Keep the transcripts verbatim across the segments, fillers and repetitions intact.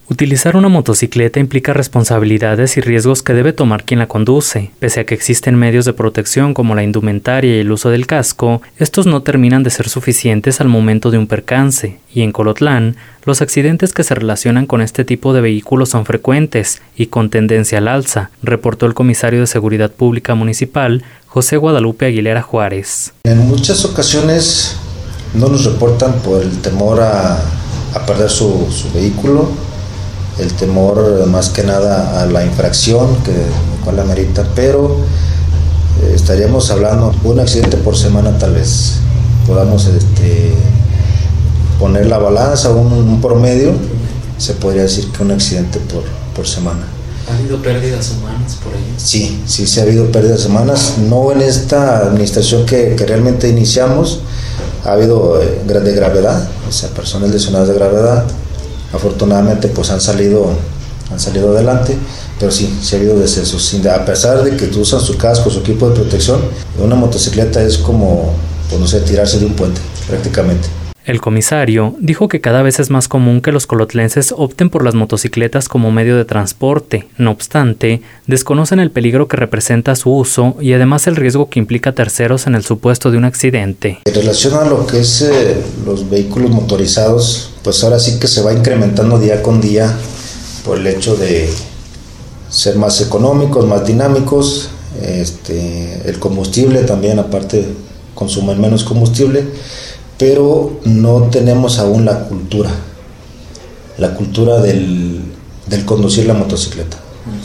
Utilizar una motocicleta implica responsabilidades y riesgos que debe tomar quien la conduce. Pese a que existen medios de protección como la indumentaria y el uso del casco, estos no terminan de ser suficientes al momento de un percance, y en Colotlán, los accidentes que se relacionan con este tipo de vehículos son frecuentes y con tendencia al alza, reportó el comisario de Seguridad Pública Municipal, José Guadalupe Aguilera Juárez. En muchas ocasiones no nos reportan por el temor a, a perder su, su vehículo, el temor más que nada a la infracción que cual amerita, pero eh, estaríamos hablando de un accidente por semana, tal vez podamos este, poner la balanza, un, un promedio, se podría decir que un accidente por, por semana. ¿Ha habido pérdidas humanas por ello? Sí, sí, sí ha habido pérdidas humanas, no en esta administración que, que realmente iniciamos, ha habido eh, de gravedad, o sea, personas lesionadas de gravedad. Afortunadamente pues han salido han salido adelante, pero sí, sí ha habido decesos. A pesar de que usan su casco, su equipo de protección, una motocicleta es como, pues no sé, tirarse de un puente, prácticamente. El comisario dijo que cada vez es más común que los colotlenses opten por las motocicletas como medio de transporte. No obstante, desconocen el peligro que representa su uso y además el riesgo que implica a terceros en el supuesto de un accidente. En relación a lo que es eh, los vehículos motorizados, pues ahora sí que se va incrementando día con día por el hecho de ser más económicos, más dinámicos, este, el combustible también aparte consumen menos combustible, pero no tenemos aún la cultura, la cultura del, del conducir la motocicleta.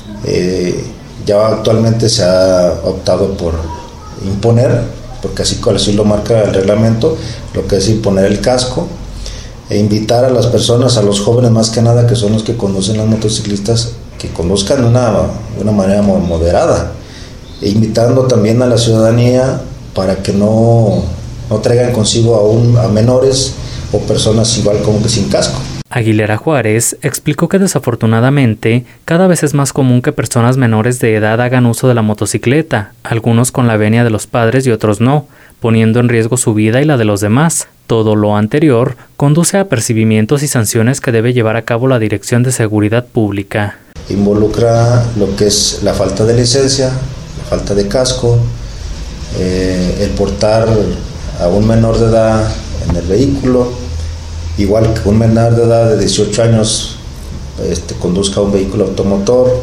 Eh, ya actualmente se ha optado por imponer, porque así, así lo marca el reglamento, lo que es imponer el casco e invitar a las personas, a los jóvenes más que nada, que son los que conducen las motociclistas, que conduzcan de una, de una manera moderada, e invitando también a la ciudadanía para que no, no traigan consigo a, un, a menores o personas igual como que sin casco. Aguilera Juárez explicó que desafortunadamente cada vez es más común que personas menores de edad hagan uso de la motocicleta, algunos con la venia de los padres y otros no, poniendo en riesgo su vida y la de los demás. Todo lo anterior conduce a apercibimientos y sanciones que debe llevar a cabo la Dirección de Seguridad Pública. Involucra lo que es la falta de licencia, la falta de casco, eh, el portar a un menor de edad en el vehículo, igual que un menor de edad de dieciocho años este, conduzca un vehículo automotor,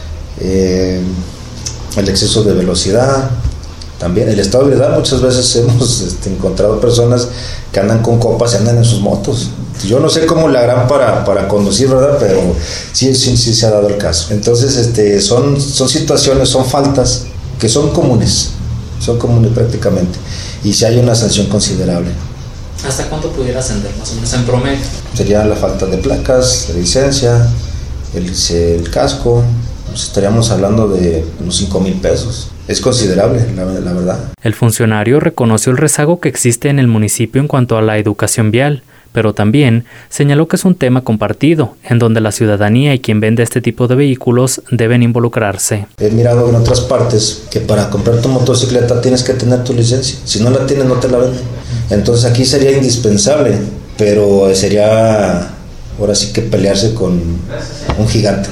eh, el exceso de velocidad, también el estado de ebriedad. Muchas veces hemos este, encontrado personas que andan con copas y andan en sus motos. Yo no sé cómo le harán para, para conducir, ¿verdad? Pero sí, sí, sí se ha dado el caso. Entonces este, son, son situaciones, son faltas que son comunes, son comunes prácticamente, y si hay una sanción considerable. ¿Hasta cuánto pudiera ascender más o menos en promedio? Sería la falta de placas, de licencia, el, el casco, pues estaríamos hablando de unos cinco mil pesos. Es considerable, la, la verdad. El funcionario reconoció el rezago que existe en el municipio en cuanto a la educación vial, pero también señaló que es un tema compartido, en donde la ciudadanía y quien vende este tipo de vehículos deben involucrarse. He mirado en otras partes que para comprar tu motocicleta tienes que tener tu licencia. Si no la tienes, no te la venden. Entonces aquí sería indispensable, pero sería ahora sí que pelearse con un gigante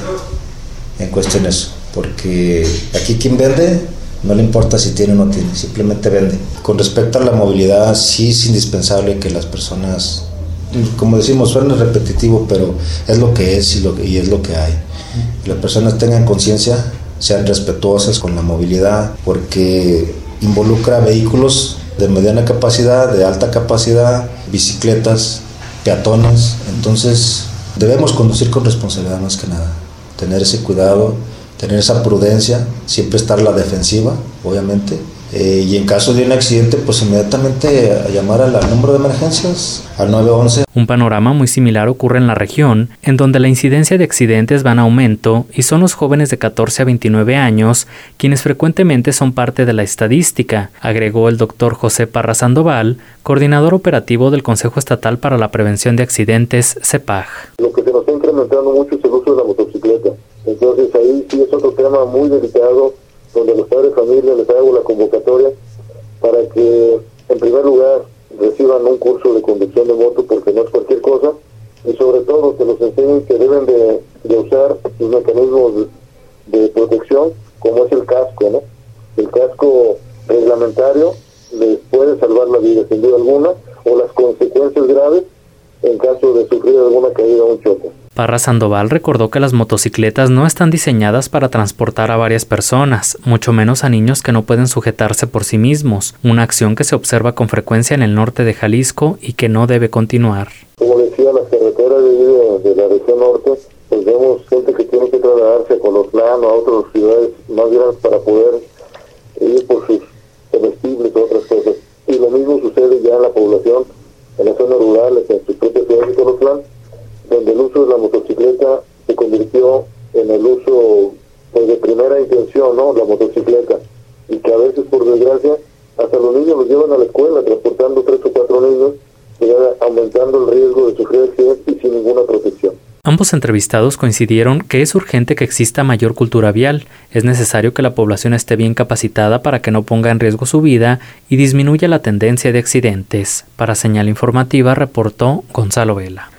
en cuestión de eso, porque aquí quien vende no le importa si tiene o no tiene, simplemente vende. Con respecto a la movilidad, sí es indispensable que las personas, como decimos, suena repetitivo, pero es lo que es y, lo, y es lo que hay. Que las personas tengan conciencia, sean respetuosas con la movilidad, porque involucra vehículos de mediana capacidad, de alta capacidad, bicicletas, peatones. Entonces debemos conducir con responsabilidad más que nada, tener ese cuidado, tener esa prudencia, siempre estar a la defensiva, obviamente, eh, y en caso de un accidente, pues inmediatamente a llamar al, al número de emergencias, al nueve once. Un panorama muy similar ocurre en la región, en donde la incidencia de accidentes va en aumento y son los jóvenes de catorce a veintinueve años quienes frecuentemente son parte de la estadística, agregó el doctor José Parra Sandoval, coordinador operativo del Consejo Estatal para la Prevención de Accidentes, CEPAG. Lo que se nos está incrementando mucho es el uso de la motocicleta. Entonces ahí sí es otro tema muy delicado, donde los padres de familia les hago la convocatoria para que en primer lugar reciban un curso de conducción de moto, porque no es cualquier cosa, y sobre todo que los enseñen que deben de, de usar los mecanismos de, de protección, como es el casco, ¿no? El casco reglamentario les puede salvar la vida sin duda alguna, o las consecuencias graves en caso de sufrir alguna caída o un choque. Parra Sandoval recordó que las motocicletas no están diseñadas para transportar a varias personas, mucho menos a niños que no pueden sujetarse por sí mismos, una acción que se observa con frecuencia en el norte de Jalisco y que no debe continuar. Como decía, las carreteras de, de la región norte, pues vemos gente que tiene que trasladarse a Colotlán o a otras ciudades más grandes para poder ir por sus comestibles o otras cosas. Y lo mismo sucede ya en la población, en las zonas rurales, en sus propias ciudades de Colotlán, donde el uso de la motocicleta se convirtió en el uso pues de primera intención, ¿no? La motocicleta, y que a veces, por desgracia, hasta los niños los llevan a la escuela transportando tres o cuatro niños, aumentando el riesgo de sufrir accidentes y sin ninguna protección. Ambos entrevistados coincidieron que es urgente que exista mayor cultura vial, es necesario que la población esté bien capacitada para que no ponga en riesgo su vida y disminuya la tendencia de accidentes. Para Señal Informativa reportó Gonzalo Vela.